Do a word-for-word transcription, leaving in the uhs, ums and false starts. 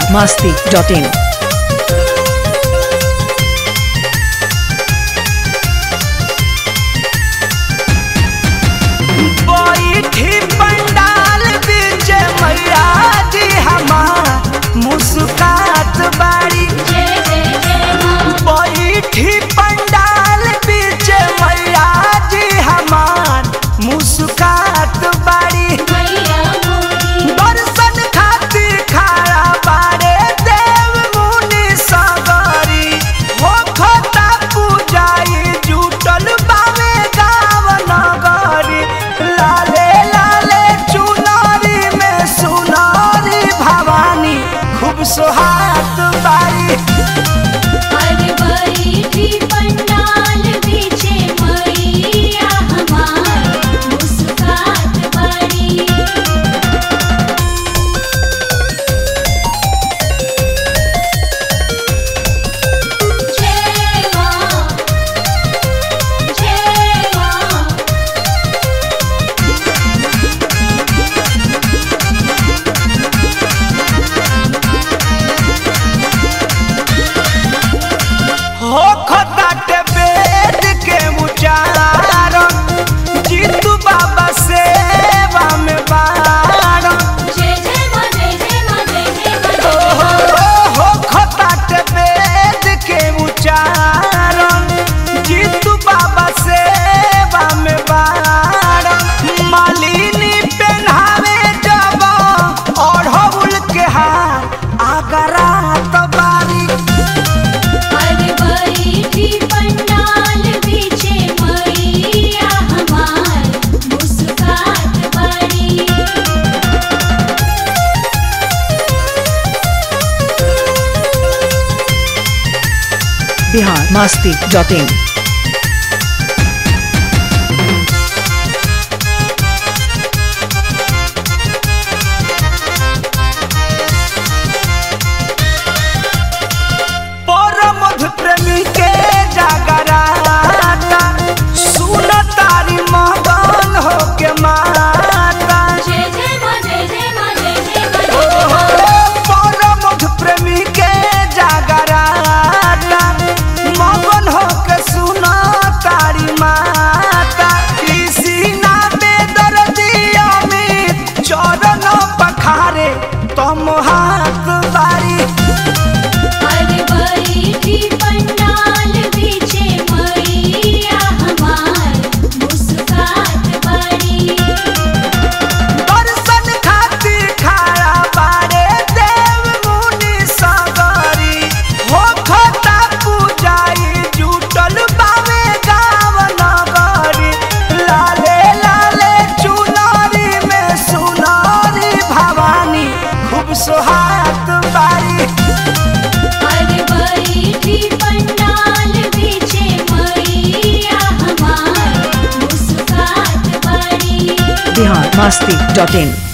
masti dot in. मुस्कात बाड़ी बैठी पंडाल बीच मैया जी हमार मुस्कात बाड़ी दर्शन खातिर खड़ा बारे देव मुनि सगरी हो खता पूजाई जुटल बावे गाँव नगरी लाले लाले चुनरी में सुनरी भवानी खूब सोहात बारी अरे बैठी पंडाल बीचे मैया हमार मुस्कात बारी। जय माँ जय माँ हो खताटे वेद के उच्चारण जीतू बाबा सेवा में बारण जय जय माँ जय जय माँ जय जय माँ हो हो हो खताटे वेद के उच्चारण जीतू बाबा सेवा में बारण मालिनी पहनावे जब ओढ़ौल के हार आगरा तो बारी अरे बैठी पंडाल बीचे मैया हमार मुस्कात बारी। Bihar masti dot in. परमध प्रेमी के जागराता सुन तारी मगन हो के माता जय जय माँ जय जय माँ जय जय माँ ओ जय हो माँ परमध प्रेमी के जागराता मगन हो के सुन तारी माता कृष्णा बेदर्दी अमित चरण पखारे तुम हाथ बारी अरे बैठी पंडाल बीचे मैया हमार मुस्कात बारी। दर्शन खातिर खड़ा बारे देव मुनि सगरी हो खता पूजाई जुटल बावे गाँव नगरी लाले लाले चुनरी में सुनरी भवानी खूब सोहात बारी अरे बैठी पंडाल बीचे मैया हमार मुस्कात बारी। Bihar masti dot in.